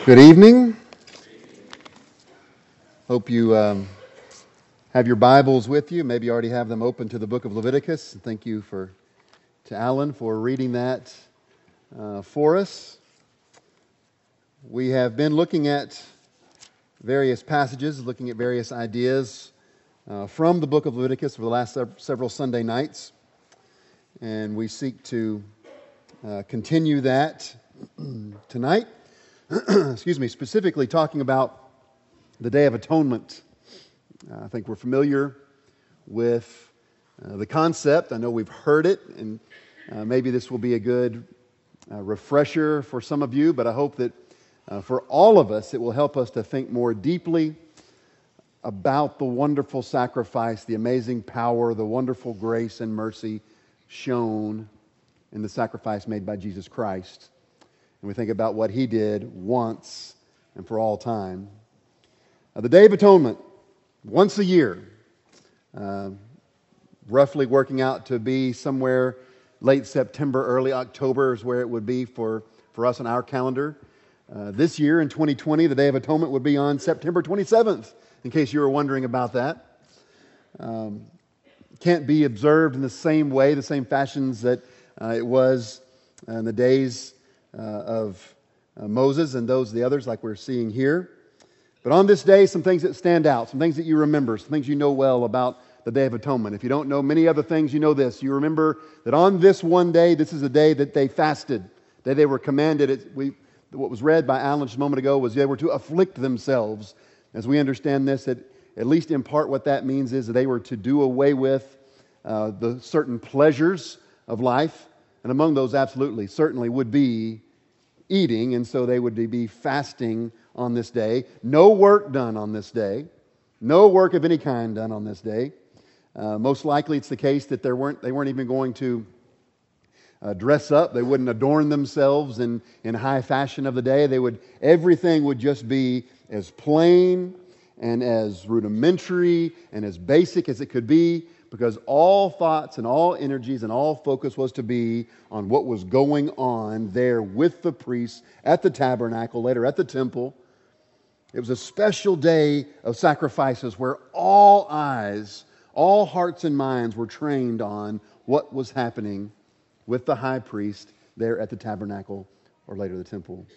Good evening. Hope you have your Bibles with you. Maybe you already have them open to the book of Leviticus. Thank you to Alan for reading that for us. We have been looking at various passages, looking at various ideas from the book of Leviticus for the last several Sunday nights. And we seek to continue that tonight. Specifically talking about the Day of Atonement. I think we're familiar with the concept. I know we've heard it, and maybe this will be a good refresher for some of you, but I hope that for all of us, it will help us to think more deeply about the wonderful sacrifice, the amazing power, the wonderful grace and mercy shown in the sacrifice made by Jesus Christ. And we think about what He did once and for all time. The Day of Atonement, once a year, roughly working out to be somewhere late September, early October is where it would be for us on our calendar. This year, in 2020, the Day of Atonement would be on September 27th, in case you were wondering about that. Can't be observed in the same way, the same fashions that it was in the days of Moses and the others like we're seeing here. But on this day, some things that stand out, some things that you remember, some things you know well about the Day of Atonement. If you don't know many other things, you know this. You remember that on this one day, this is the day that they fasted, the day they were commanded. What was read by Alan just a moment ago was they were to afflict themselves. As we understand this, at least in part what that means is that they were to do away with the certain pleasures of life. And among those, absolutely, certainly would be eating, and so they would be fasting on this day. No work done on this day. No work of any kind done on this day. Most likely it's the case that they weren't even going to dress up. They wouldn't adorn themselves in high fashion of the day. Everything would just be as plain and as rudimentary and as basic as it could be, because all thoughts and all energies and all focus was to be on what was going on there with the priests at the tabernacle, later at the temple. It was a special day of sacrifices where all eyes, all hearts and minds were trained on what was happening with the high priest there at the tabernacle or later the temple.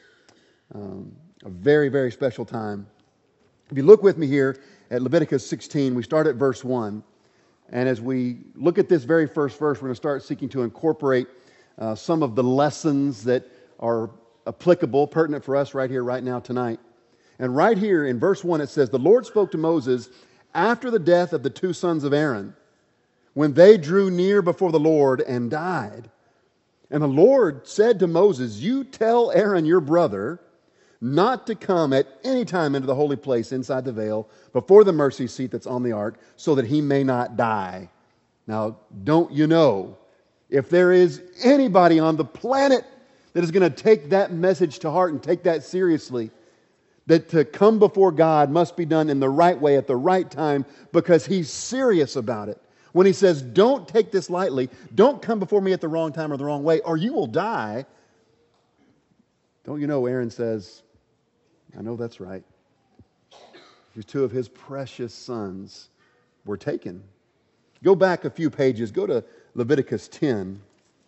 A very, very special time. If you look with me here at Leviticus 16, we start at verse 1. And as we look at this very first verse, we're going to start seeking to incorporate some of the lessons that are applicable, pertinent for us right here, right now, tonight. And right here in verse 1 it says, "The Lord spoke to Moses after the death of the two sons of Aaron, when they drew near before the Lord and died. And the Lord said to Moses, 'You tell Aaron your brother not to come at any time into the holy place inside the veil before the mercy seat that's on the ark, so that he may not die.'" Now, don't you know, if there is anybody on the planet that is going to take that message to heart and take that seriously, that to come before God must be done in the right way at the right time, because He's serious about it. When He says, don't take this lightly, don't come before me at the wrong time or the wrong way, or you will die. Don't you know, Aaron says, I know that's right. Two of his precious sons were taken. Go back a few pages. Go to Leviticus 10.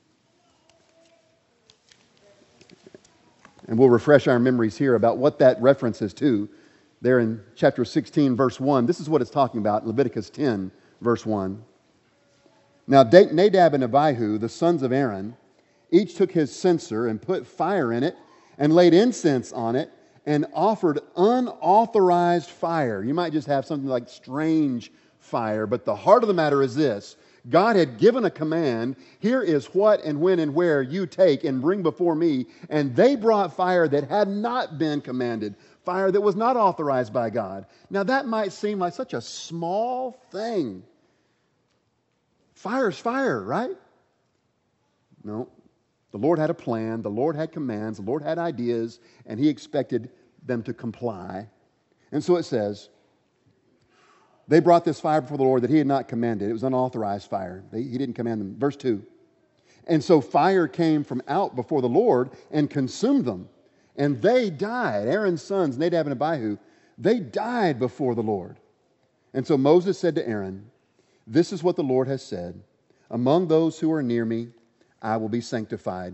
And we'll refresh our memories here about what that references to. There in chapter 16, verse 1. This is what it's talking about, Leviticus 10, verse 1. "Now Nadab and Abihu, the sons of Aaron, each took his censer and put fire in it and laid incense on it and offered unauthorized fire." You might just have something like strange fire, but the heart of the matter is this. God had given a command, here is what and when and where you take and bring before me, and they brought fire that had not been commanded, fire that was not authorized by God. Now that might seem like such a small thing. Fire's fire, right? No. The Lord had a plan, the Lord had commands, the Lord had ideas, and He expected them to comply. And so it says, they brought this fire before the Lord that He had not commanded. It was unauthorized fire. He didn't command them. Verse 2. "And so fire came from out before the Lord and consumed them. And they died. Aaron's sons, Nadab and Abihu, they died before the Lord. And so Moses said to Aaron, "This is what the Lord has said. Among those who are near me, I will be sanctified."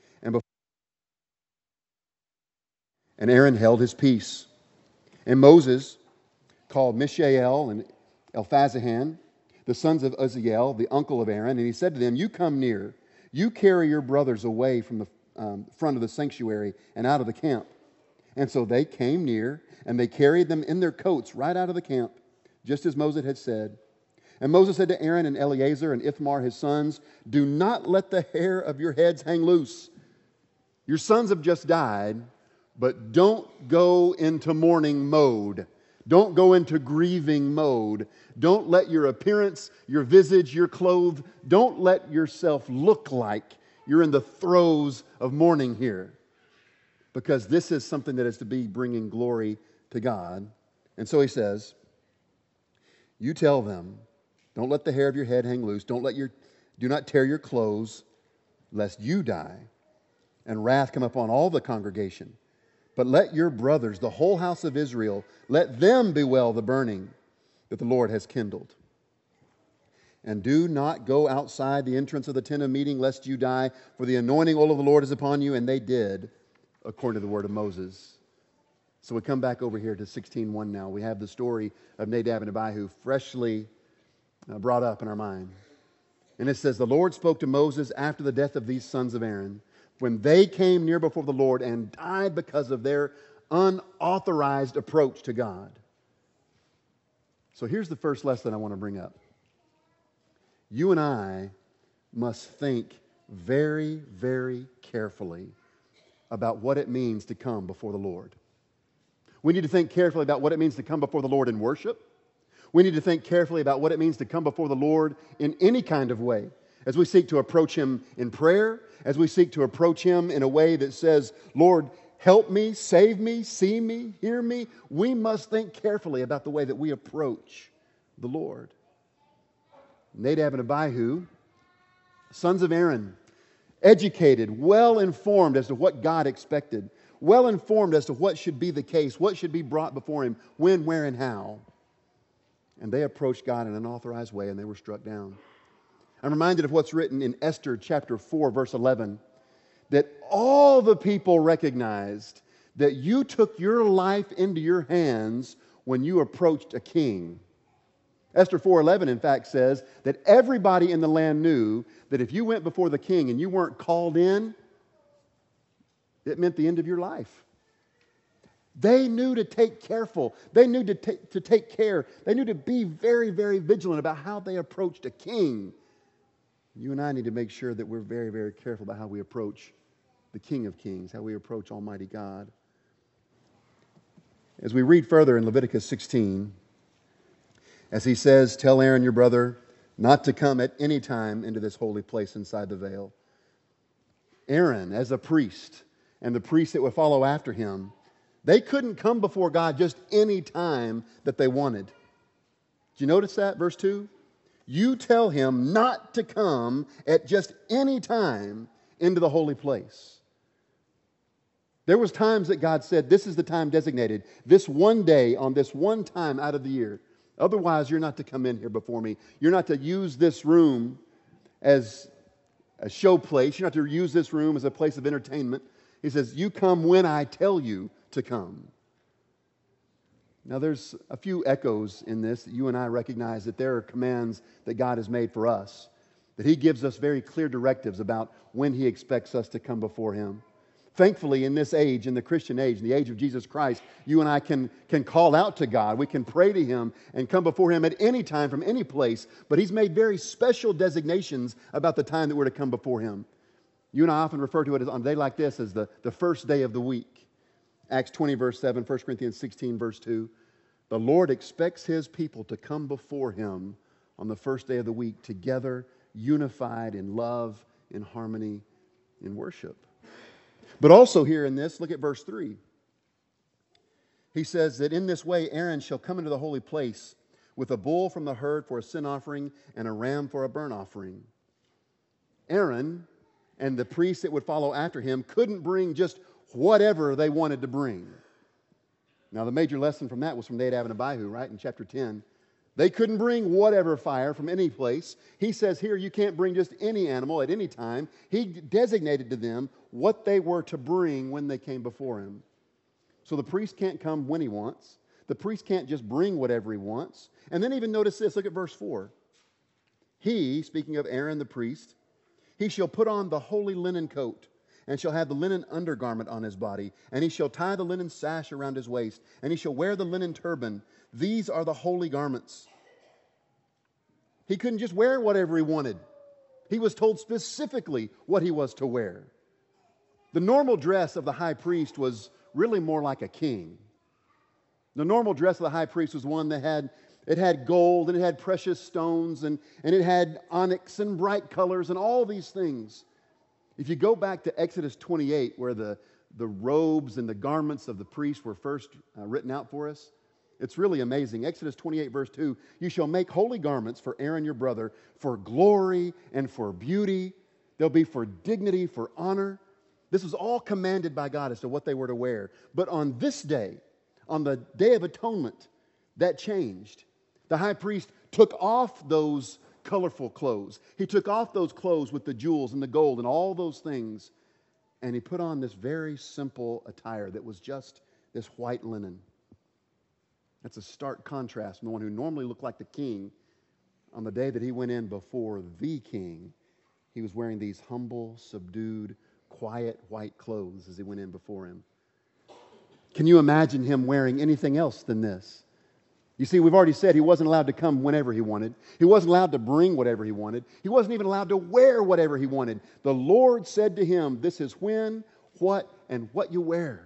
And Aaron held his peace. And Moses called Mishael and Elphazahan, the sons of Uzziel, the uncle of Aaron, and he said to them, "You come near. You carry your brothers away from the front of the sanctuary and out of the camp." And so they came near, and they carried them in their coats right out of the camp, just as Moses had said. And Moses said to Aaron and Eleazar and Ithamar, his sons, "Do not let the hair of your heads hang loose. Your sons have just died, but don't go into mourning mode. Don't go into grieving mode. Don't let your appearance, your visage, your clothes, don't let yourself look like you're in the throes of mourning here. Because this is something that is to be bringing glory to God." And so he says, "You tell them, don't let the hair of your head hang loose. Do not tear your clothes, lest you die, and wrath come upon all the congregation. But let your brothers, the whole house of Israel, let them bewail the burning that the Lord has kindled. And do not go outside the entrance of the tent of meeting, lest you die, for the anointing oil of the Lord is upon you." And they did, according to the word of Moses. So we come back over here to 16:1 now. We have the story of Nadab and Abihu freshly brought up in our mind. And it says, "The Lord spoke to Moses after the death of these sons of Aaron, when they came near before the Lord and died because of their unauthorized approach to God." So here's the first lesson I want to bring up. You and I must think very, very carefully about what it means to come before the Lord. We need to think carefully about what it means to come before the Lord in worship. We need to think carefully about what it means to come before the Lord in any kind of way, as we seek to approach Him in prayer, as we seek to approach Him in a way that says, "Lord, help me, save me, see me, hear me." We must think carefully about the way that we approach the Lord. Nadab and Abihu, sons of Aaron, educated, well informed as to what God expected, well informed as to what should be the case, what should be brought before Him, when, where, and how. And they approached God in an unauthorized way, and they were struck down. I'm reminded of what's written in Esther chapter 4, verse 11, that all the people recognized that you took your life into your hands when you approached a king. Esther 4:11, in fact, says that everybody in the land knew that if you went before the king and you weren't called in, it meant the end of your life. They knew to take careful. They knew to take care. They knew to be very, very vigilant about how they approached a king. You and I need to make sure that we're very, very careful about how we approach the King of Kings, how we approach Almighty God. As we read further in Leviticus 16, as he says, "Tell Aaron your brother not to come at any time into this holy place inside the veil." Aaron, as a priest, and the priests that would follow after him, they couldn't come before God just any time that they wanted. Did you notice that? Verse 2? "You tell him not to come at just any time into the holy place." There was times that God said, "This is the time designated, this one day on this one time out of the year. Otherwise, you're not to come in here before me. You're not to use this room as a show place. You're not to use this room as a place of entertainment." He says, "You come when I tell you to come." Now, there's a few echoes in this that you and I recognize that there are commands that God has made for us, that He gives us very clear directives about when He expects us to come before Him. Thankfully, in this age, in the Christian age, in the age of Jesus Christ, you and I can call out to God. We can pray to Him and come before Him at any time from any place, but He's made very special designations about the time that we're to come before Him. You and I often refer to it as, on a day like this, as the first day of the week. Acts 20, verse 7, 1 Corinthians 16, verse 2. The Lord expects His people to come before Him on the first day of the week, together, unified in love, in harmony, in worship. But also here in this, look at verse 3. He says that in this way Aaron shall come into the holy place with a bull from the herd for a sin offering and a ram for a burnt offering. Aaron and the priests that would follow after him couldn't bring just whatever they wanted to bring. Now, the major lesson from that was from Nadab and Abihu, right, in chapter 10. They couldn't bring whatever fire from any place. He says here, you can't bring just any animal at any time. He designated to them what they were to bring when they came before him. So the priest can't come when he wants. The priest can't just bring whatever he wants. And then even notice this, look at verse 4. He, speaking of Aaron the priest, he shall put on the holy linen coat, and shall have the linen undergarment on his body, and he shall tie the linen sash around his waist, and he shall wear the linen turban. These are the holy garments. He couldn't just wear whatever he wanted. He was told specifically what he was to wear. The normal dress of the high priest was really more like a king. The normal dress of the high priest was one that had gold, and it had precious stones, and it had onyx and bright colors and all these things. If you go back to Exodus 28, where the robes and the garments of the priest were first written out for us, it's really amazing. Exodus 28, verse 2, you shall make holy garments for Aaron your brother, for glory and for beauty. They'll be for dignity, for honor. This was all commanded by God as to what they were to wear. But on this day, on the Day of Atonement, that changed. The high priest took off those colorful clothes. He took off those clothes with the jewels and the gold and all those things, and he put on this very simple attire that was just this white linen. That's a stark contrast from the one who normally looked like the king. On the day that he went in before the king, he was wearing these humble, subdued, quiet white clothes as he went in before him. Can you imagine him wearing anything else than this? You see, we've already said he wasn't allowed to come whenever he wanted. He wasn't allowed to bring whatever he wanted. He wasn't even allowed to wear whatever he wanted. The Lord said to him, this is when, what, and what you wear.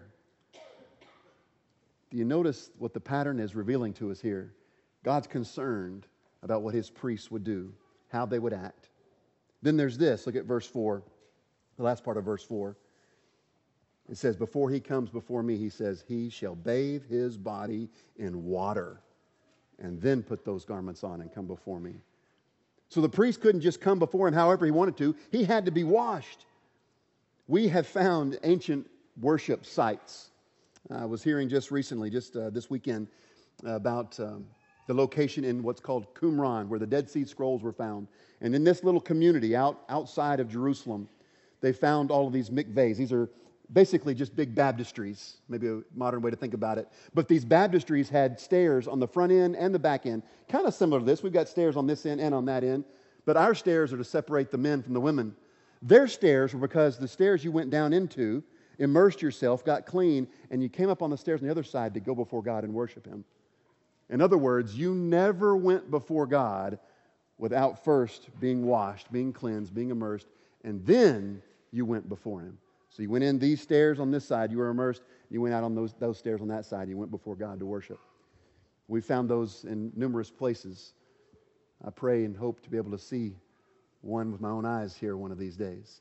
Do you notice what the pattern is revealing to us here? God's concerned about what his priests would do, how they would act. Then there's this. Look at verse 4, the last part of verse 4. It says, before he comes before me, he says, he shall bathe his body in water and then put those garments on and come before me. So the priest couldn't just come before him however he wanted to. He had to be washed. We have found ancient worship sites. I was hearing just recently, this weekend, about the location in what's called Qumran, where the Dead Sea Scrolls were found. And in this little community outside of Jerusalem, they found all of these mikvahs. These are basically just big baptistries, maybe a modern way to think about it. But these baptistries had stairs on the front end and the back end, kind of similar to this. We've got stairs on this end and on that end, but our stairs are to separate the men from the women. Their stairs were because the stairs you went down into, immersed yourself, got clean, and you came up on the stairs on the other side to go before God and worship him. In other words, you never went before God without first being washed, being cleansed, being immersed, and then you went before him. So you went in these stairs on this side, you were immersed, you went out on those stairs on that side, you went before God to worship. We found those in numerous places. I pray and hope to be able to see one with my own eyes here one of these days.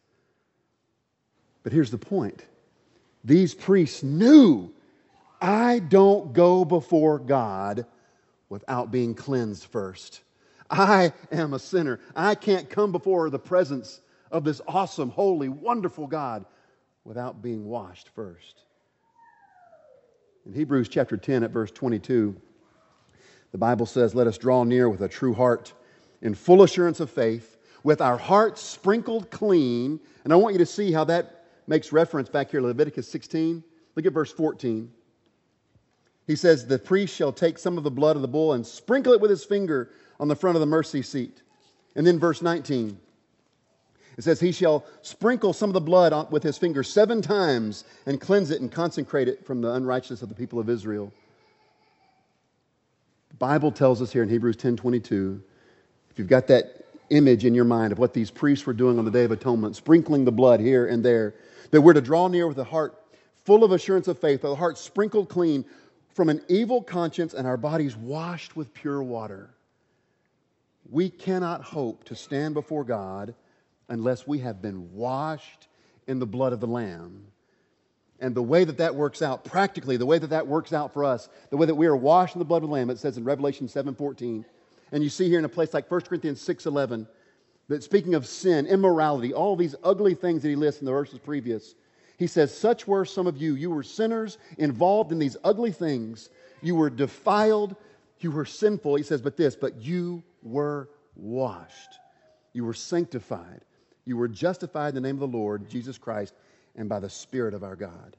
But here's the point. These priests knew, I don't go before God without being cleansed first. I am a sinner. I can't come before the presence of this awesome, holy, wonderful God without being washed first. In Hebrews chapter 10 at verse 22, the Bible says, let us draw near with a true heart in full assurance of faith, with our hearts sprinkled clean. And I want you to see how that makes reference back here to Leviticus 16. Look at verse 14. He says, the priest shall take some of the blood of the bull and sprinkle it with his finger on the front of the mercy seat. And then verse 19. It says, he shall sprinkle some of the blood with his finger 7 times and cleanse it and consecrate it from the unrighteousness of the people of Israel. The Bible tells us here in Hebrews 10:22, if you've got that image in your mind of what these priests were doing on the Day of Atonement, sprinkling the blood here and there, that we're to draw near with a heart full of assurance of faith, with a heart sprinkled clean from an evil conscience and our bodies washed with pure water. We cannot hope to stand before God unless we have been washed in the blood of the Lamb. And the way that works out, practically, the way that works out for us, the way that we are washed in the blood of the Lamb, it says in Revelation 7:14. And you see here in a place like 1 Corinthians 6:11, that speaking of sin, immorality, all these ugly things that he lists in the verses previous, He says, such were some of you. You were sinners involved in these ugly things. You were defiled. You were sinful. He says, but you were washed. You were sanctified. You were justified in the name of the Lord, Jesus Christ, and by the Spirit of our God.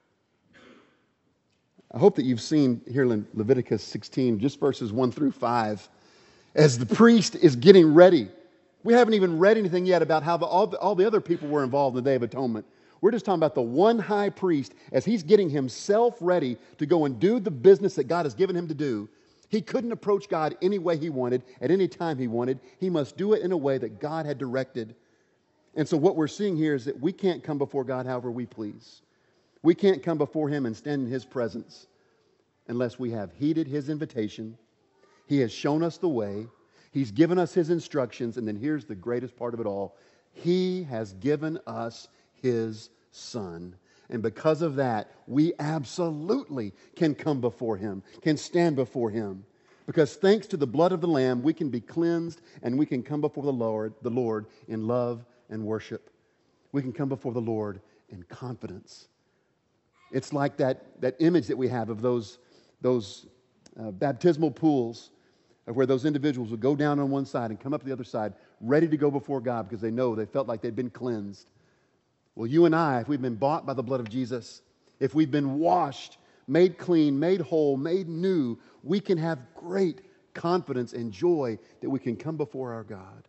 I hope that you've seen here in Leviticus 16, just verses 1 through 5, as the priest is getting ready. We haven't even read anything yet about how all the other people were involved in the Day of Atonement. We're just talking about the one high priest as he's getting himself ready to go and do the business that God has given him to do. He couldn't approach God any way he wanted, at any time he wanted. He must do it in a way that God had directed. And so what we're seeing here is that we can't come before God however we please. We can't come before Him and stand in His presence unless we have heeded His invitation. He has shown us the way. He's given us His instructions. And then here's the greatest part of it all. He has given us His Son. And because of that, we absolutely can come before Him, can stand before Him. Because thanks to the blood of the Lamb, we can be cleansed and we can come before the Lord in love and worship. We can come before the Lord in confidence. It's like that image that we have of those baptismal pools of where those individuals would go down on one side and come up the other side, ready to go before God because they felt like they'd been cleansed. Well, you and I, if we've been bought by the blood of Jesus, if we've been washed, made clean, made whole, made new, we can have great confidence and joy that we can come before our God.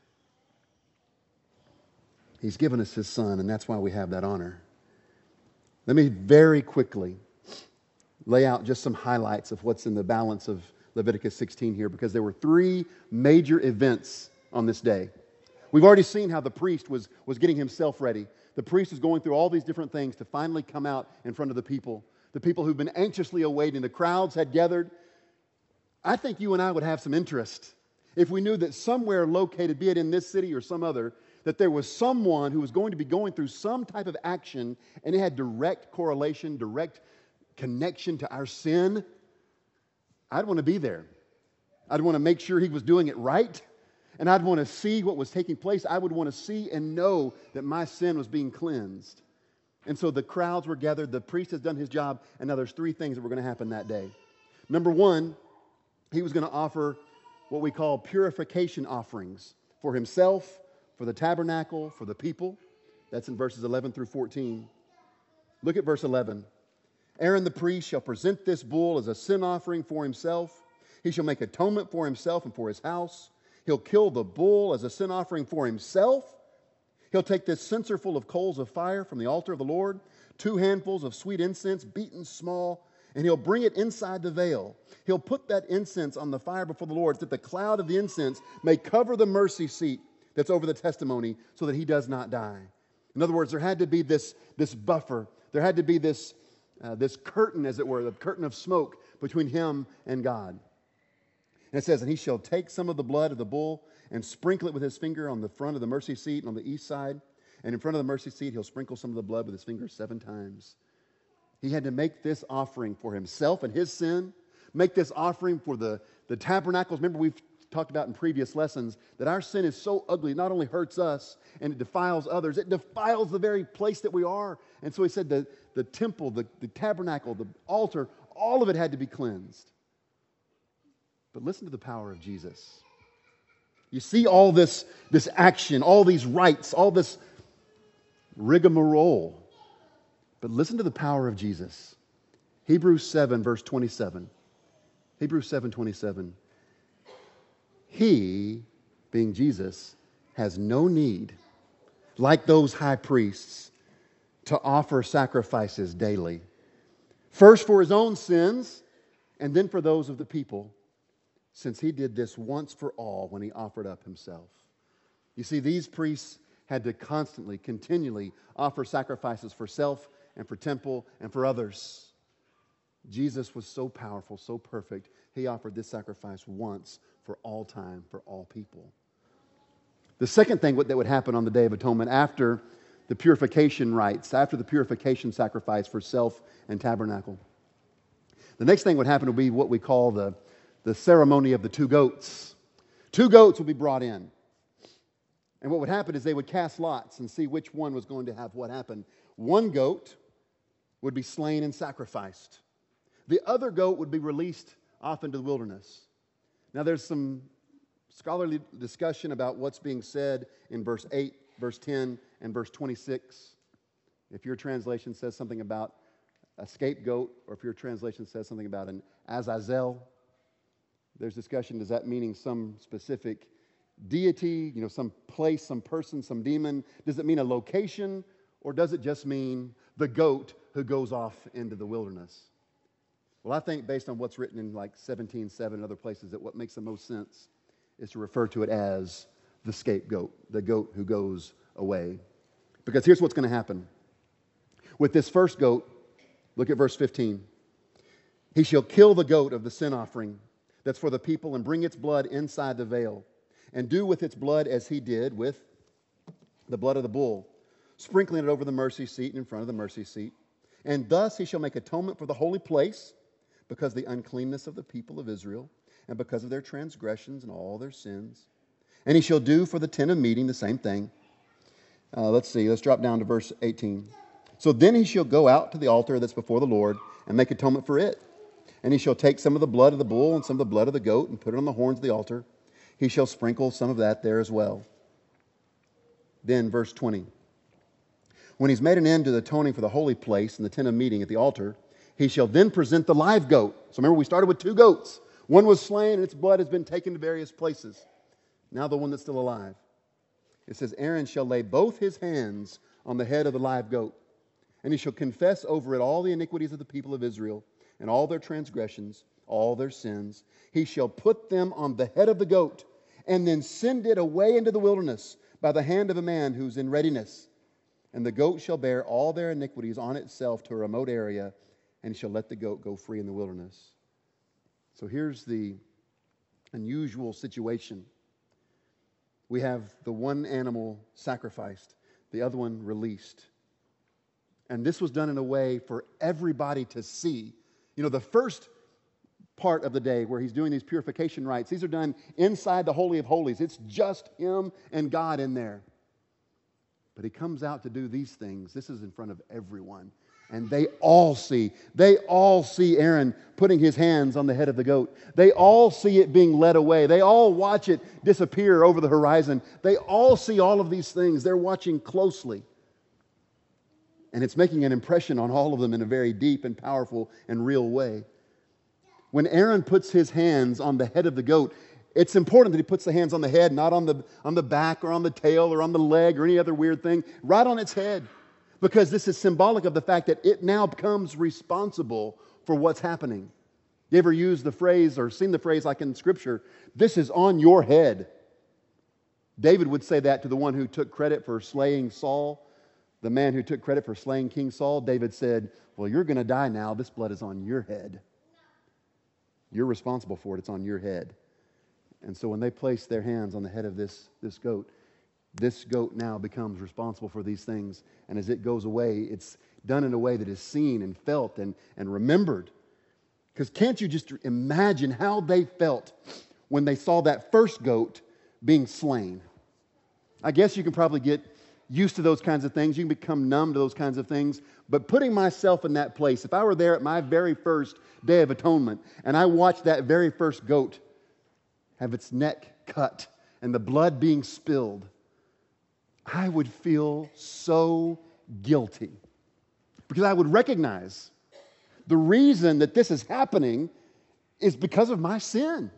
He's given us His Son, and that's why we have that honor. Let me very quickly lay out just some highlights of what's in the balance of Leviticus 16 here, because there were three major events on this day. We've already seen how the priest was getting himself ready. The priest is going through all these different things to finally come out in front of the people who've been anxiously awaiting. The crowds had gathered. I think you and I would have some interest if we knew that somewhere located, be it in this city or some other, that there was someone who was going to be going through some type of action and it had direct correlation, direct connection to our sin. I'd want to be there. I'd want to make sure he was doing it right, and I'd want to see what was taking place. I would want to see and know that my sin was being cleansed. And so the crowds were gathered. The priest has done his job, and now there's three things that were going to happen that day. Number one, he was going to offer what we call purification offerings for himself, for the tabernacle, for the people. That's in verses 11 through 14. Look at verse 11. Aaron the priest shall present this bull as a sin offering for himself. He shall make atonement for himself and for his house. He'll kill the bull as a sin offering for himself. He'll take this censer full of coals of fire from the altar of the Lord, 2 handfuls of sweet incense beaten small, and he'll bring it inside the veil. He'll put that incense on the fire before the Lord, so that the cloud of the incense may cover the mercy seat that's over the testimony, so that he does not die. In other words, there had to be this buffer. There had to be this curtain, as it were, the curtain of smoke between him and God. And it says, and he shall take some of the blood of the bull and sprinkle it with his finger on the front of the mercy seat and on the east side. And in front of the mercy seat, he'll sprinkle some of the blood with his finger 7 times. He had to make this offering for himself and his sin, make this offering for the tabernacles. Remember, we've talked about in previous lessons that our sin is so ugly, it not only hurts us and it defiles others, it defiles the very place that we are. And so he said the temple, the tabernacle, the altar, all of it had to be cleansed. But listen to the power of Jesus. You see all this action, all these rites, all this rigmarole. But listen to the power of Jesus. Hebrews 7, verse 27. Hebrews 7:27. He, being Jesus, has no need, like those high priests, to offer sacrifices daily. First for his own sins, and then for those of the people, since he did this once for all when he offered up himself. You see, these priests had to constantly, continually offer sacrifices for self and for temple and for others. Jesus was so powerful, so perfect, he offered this sacrifice once for all time, for all people. The second thing that would happen on the Day of Atonement after the purification rites, after the purification sacrifice for self and tabernacle, the next thing would happen would be what we call the ceremony of the 2 goats. 2 goats will be brought in. And what would happen is they would cast lots and see which one was going to have what happen. One goat would be slain and sacrificed. The other goat would be released off into the wilderness. Now there's some scholarly discussion about what's being said in verse 8, verse 10, and verse 26. If your translation says something about a scapegoat, or if your translation says something about an Azazel, there's discussion, does that meaning some specific deity, some place, some person, some demon? Does it mean a location, or does it just mean the goat who goes off into the wilderness? Well, I think based on what's written in like 17:7 and other places, that what makes the most sense is to refer to it as the scapegoat, the goat who goes away. Because here's what's going to happen. With this first goat, look at verse 15. He shall kill the goat of the sin offering that's for the people and bring its blood inside the veil and do with its blood as he did with the blood of the bull, sprinkling it over the mercy seat and in front of the mercy seat. And thus he shall make atonement for the holy place because of the uncleanness of the people of Israel and because of their transgressions and all their sins. And he shall do for the tent of meeting the same thing. Let's drop down to verse 18. So then he shall go out to the altar that's before the Lord and make atonement for it. And he shall take some of the blood of the bull and some of the blood of the goat and put it on the horns of the altar. He shall sprinkle some of that there as well. Then verse 20. When he's made an end to the atoning for the holy place and the tent of meeting at the altar, he shall then present the live goat. So remember, we started with two goats. One was slain and its blood has been taken to various places. Now the one that's still alive. It says, Aaron shall lay both his hands on the head of the live goat, and he shall confess over it all the iniquities of the people of Israel and all their transgressions, all their sins. He shall put them on the head of the goat and then send it away into the wilderness by the hand of a man who's in readiness. And the goat shall bear all their iniquities on itself to a remote area, and he shall let the goat go free in the wilderness. So here's the unusual situation. We have the one animal sacrificed, the other one released. And this was done in a way for everybody to see. The first part of the day where he's doing these purification rites, these are done inside the Holy of Holies. It's just him and God in there. But he comes out to do these things. This is in front of everyone. And they all see Aaron putting his hands on the head of the goat. They all see it being led away. They all watch it disappear over the horizon. They all see all of these things. They're watching closely. And it's making an impression on all of them in a very deep and powerful and real way. When Aaron puts his hands on the head of the goat, it's important that he puts the hands on the head, not on the back or on the tail or on the leg or any other weird thing, right on its head. Because this is symbolic of the fact that it now becomes responsible for what's happening. You ever used the phrase or seen the phrase like in Scripture, this is on your head? David would say that to the one who took credit for slaying Saul. The man who took credit for slaying King Saul, David said, well, you're going to die now. This blood is on your head. You're responsible for it. It's on your head. And so when they place their hands on the head of this goat now becomes responsible for these things. And as it goes away, it's done in a way that is seen and felt and remembered. Because can't you just imagine how they felt when they saw that first goat being slain? I guess you can probably get used to those kinds of things. You can become numb to those kinds of things. But putting myself in that place, if I were there at my very first Day of Atonement and I watched that very first goat have its neck cut and the blood being spilled, I would feel so guilty. Because I would recognize the reason that this is happening is because of my sin.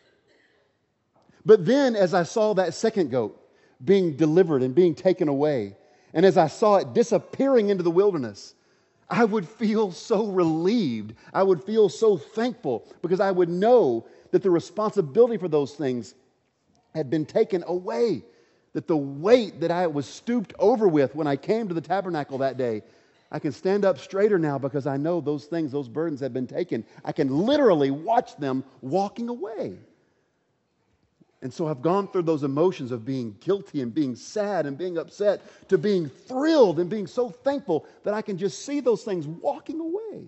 But then as I saw that second goat being delivered and being taken away, and as I saw it disappearing into the wilderness, I would feel so relieved. I would feel so thankful because I would know that the responsibility for those things had been taken away. That the weight that I was stooped over with when I came to the tabernacle that day, I can stand up straighter now because I know those things, those burdens have been taken. I can literally watch them walking away. And so I've gone through those emotions of being guilty and being sad and being upset to being thrilled and being so thankful that I can just see those things walking away.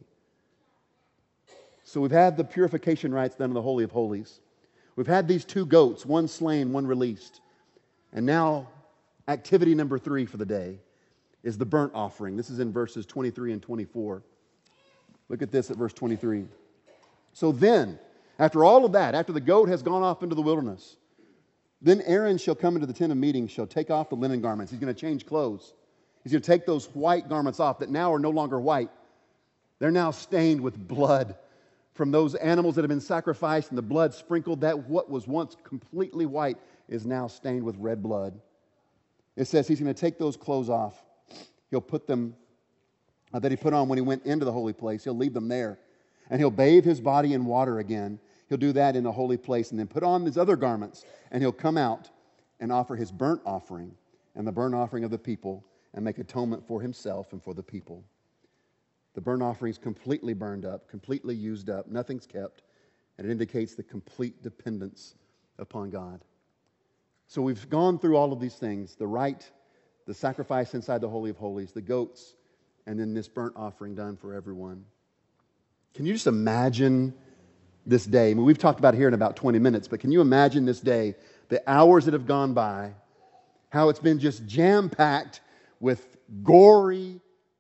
So we've had the purification rites done in the Holy of Holies. We've had these two goats, one slain, one released. And now activity number 3 for the day is the burnt offering. This is in verses 23 and 24. Look at this at verse 23. So then, after all of that, after the goat has gone off into the wilderness, then Aaron shall come into the tent of meeting, shall take off the linen garments. He's going to change clothes. He's going to take those white garments off that now are no longer white. They're now stained with blood from those animals that have been sacrificed, and the blood sprinkled. That what was once completely white is now stained with red blood. It says he's going to take those clothes off. He'll put them that he put on when he went into the holy place. He'll leave them there. And he'll bathe his body in water again. He'll do that in the holy place and then put on his other garments. And he'll come out and offer his burnt offering and the burnt offering of the people and make atonement for himself and for the people. The burnt offering is completely burned up, completely used up. Nothing's kept. And it indicates the complete dependence upon God. So we've gone through all of these things. The rite, the sacrifice inside the Holy of Holies, the goats, and then this burnt offering done for everyone. Can you just imagine this day? I mean, we've talked about it here in about 20 minutes, but can you imagine this day, the hours that have gone by, how it's been just jam-packed with gory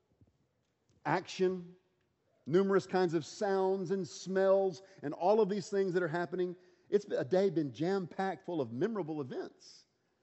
action, numerous kinds of sounds and smells, and all of these things that are happening. It's a day been jam-packed full of memorable events.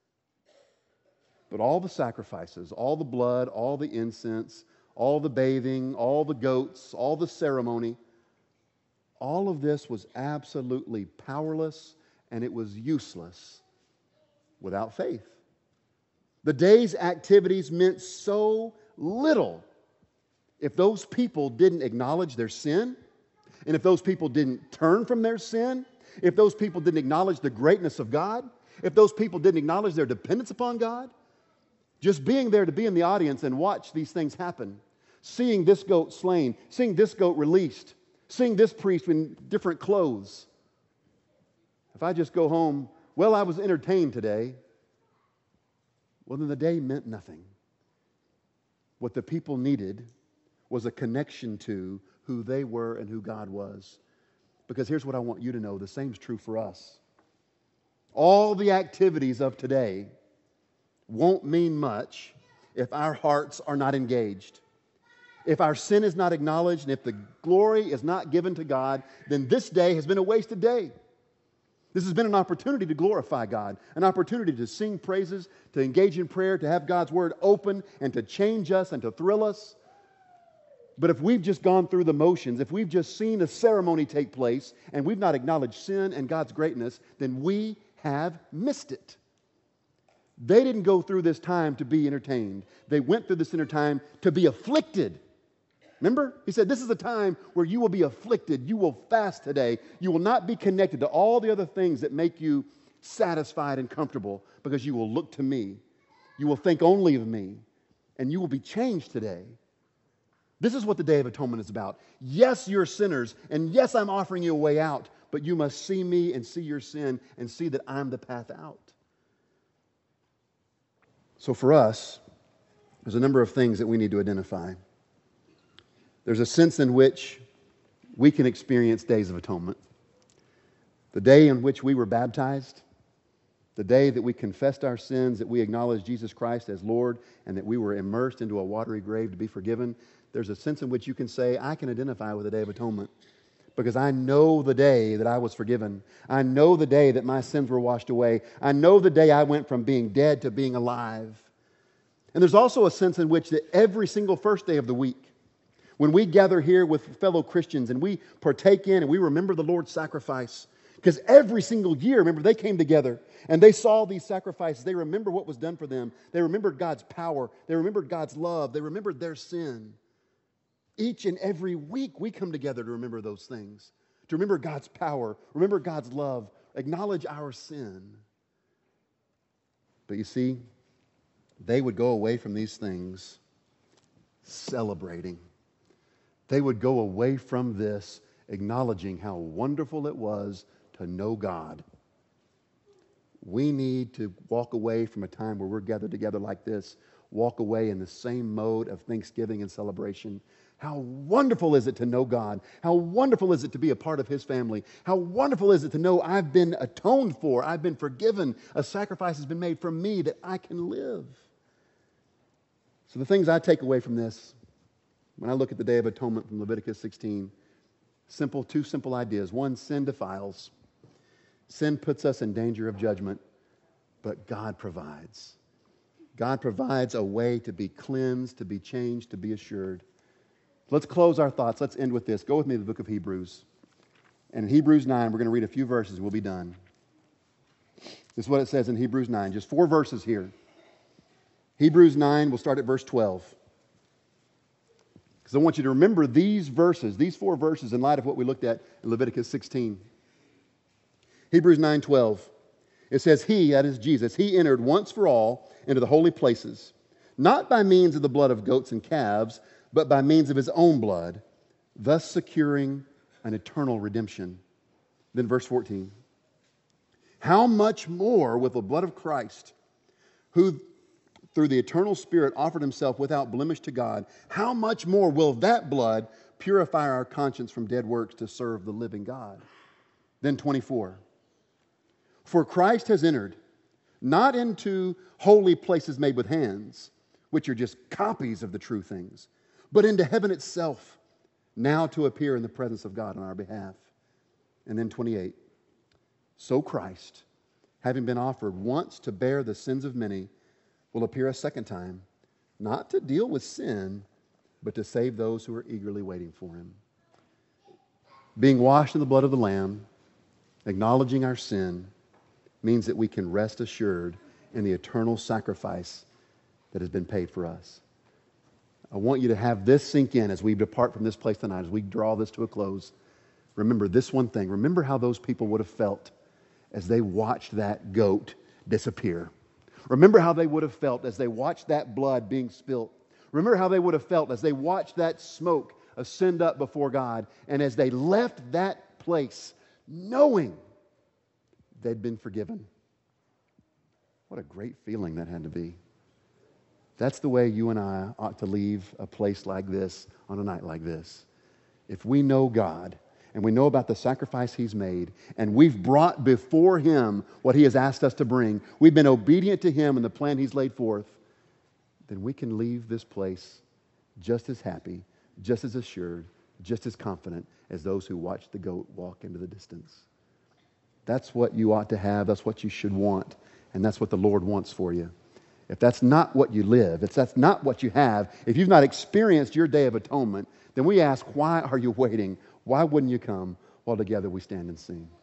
But all the sacrifices, all the blood, all the incense, all the bathing, all the goats, all the ceremony, all of this was absolutely powerless and it was useless without faith. The day's activities meant so little if those people didn't acknowledge their sin, and if those people didn't turn from their sin, if those people didn't acknowledge the greatness of God, if those people didn't acknowledge their dependence upon God. Just being there to be in the audience and watch these things happen, seeing this goat slain, seeing this goat released, seeing this priest in different clothes. If I just go home, well, I was entertained today, well, then the day meant nothing. What the people needed was a connection to who they were and who God was. Because here's what I want you to know, the same is true for us. All the activities of today won't mean much if our hearts are not engaged. If our sin is not acknowledged and if the glory is not given to God, then this day has been a wasted day. This has been an opportunity to glorify God, an opportunity to sing praises, to engage in prayer, to have God's Word open and to change us and to thrill us. But if we've just gone through the motions, if we've just seen a ceremony take place and we've not acknowledged sin and God's greatness, then we have missed it. They didn't go through this time to be entertained. They went through this time to be afflicted. Remember? He said, this is a time where you will be afflicted. You will fast today. You will not be connected to all the other things that make you satisfied and comfortable because you will look to me. You will think only of me. And you will be changed today. This is what the Day of Atonement is about. Yes, you're sinners. And yes, I'm offering you a way out. But you must see me and see your sin and see that I'm the path out. So for us, there's a number of things that we need to identify. There's a sense in which we can experience days of atonement. The day in which we were baptized, the day that we confessed our sins, that we acknowledged Jesus Christ as Lord, and that we were immersed into a watery grave to be forgiven, there's a sense in which you can say, I can identify with the Day of Atonement because I know the day that I was forgiven. I know the day that my sins were washed away. I know the day I went from being dead to being alive. And there's also a sense in which that every single first day of the week, when we gather here with fellow Christians and we partake in and we remember the Lord's sacrifice, because every single year, remember, they came together and they saw these sacrifices. They remember what was done for them. They remembered God's power. They remembered God's love. They remembered their sin. Each and every week we come together to remember those things, to remember God's power, remember God's love, acknowledge our sin. But you see, they would go away from these things celebrating. They would go away from this acknowledging how wonderful it was to know God. We need to walk away from a time where we're gathered together like this, walk away in the same mode of thanksgiving and celebration. How wonderful is it to know God? How wonderful is it to be a part of His family? How wonderful is it to know I've been atoned for, I've been forgiven, a sacrifice has been made for me that I can live. So the things I take away from this, when I look at the Day of Atonement from Leviticus 16, two simple ideas. One, sin defiles. Sin puts us in danger of judgment, but God provides. God provides a way to be cleansed, to be changed, to be assured. Let's close our thoughts. Let's end with this. Go with me to the book of Hebrews. And in Hebrews 9, we're going to read a few verses. We'll be done. This is what it says in Hebrews 9. Just 4 verses here. Hebrews 9, we'll start at verse 12. Because I want you to remember these verses, these 4 verses, in light of what we looked at in Leviticus 16. Hebrews 9:12. It says, He, that is Jesus, He entered once for all into the holy places, not by means of the blood of goats and calves, but by means of His own blood, thus securing an eternal redemption. Then verse 14. How much more with the blood of Christ, who through the eternal Spirit offered Himself without blemish to God, how much more will that blood purify our conscience from dead works to serve the living God? Then 24. For Christ has entered, not into holy places made with hands, which are just copies of the true things, but into heaven itself, now to appear in the presence of God on our behalf. And then 28. So Christ, having been offered once to bear the sins of many, will appear a second time, not to deal with sin, but to save those who are eagerly waiting for Him. Being washed in the blood of the Lamb, acknowledging our sin, means that we can rest assured in the eternal sacrifice that has been paid for us. I want you to have this sink in as we depart from this place tonight, as we draw this to a close. Remember this one thing. Remember how those people would have felt as they watched that goat disappear. Remember how they would have felt as they watched that blood being spilt. Remember how they would have felt as they watched that smoke ascend up before God, and as they left that place knowing they'd been forgiven. What a great feeling that had to be. That's the way you and I ought to leave a place like this on a night like this. If we know God and we know about the sacrifice He's made, and we've brought before Him what He has asked us to bring, we've been obedient to Him and the plan He's laid forth, then we can leave this place just as happy, just as assured, just as confident as those who watched the goat walk into the distance. That's what you ought to have. That's what you should want. And that's what the Lord wants for you. If that's not what you live, if that's not what you have, if you've not experienced your Day of Atonement, then we ask, why are you waiting? Why wouldn't you come while together we stand and sing?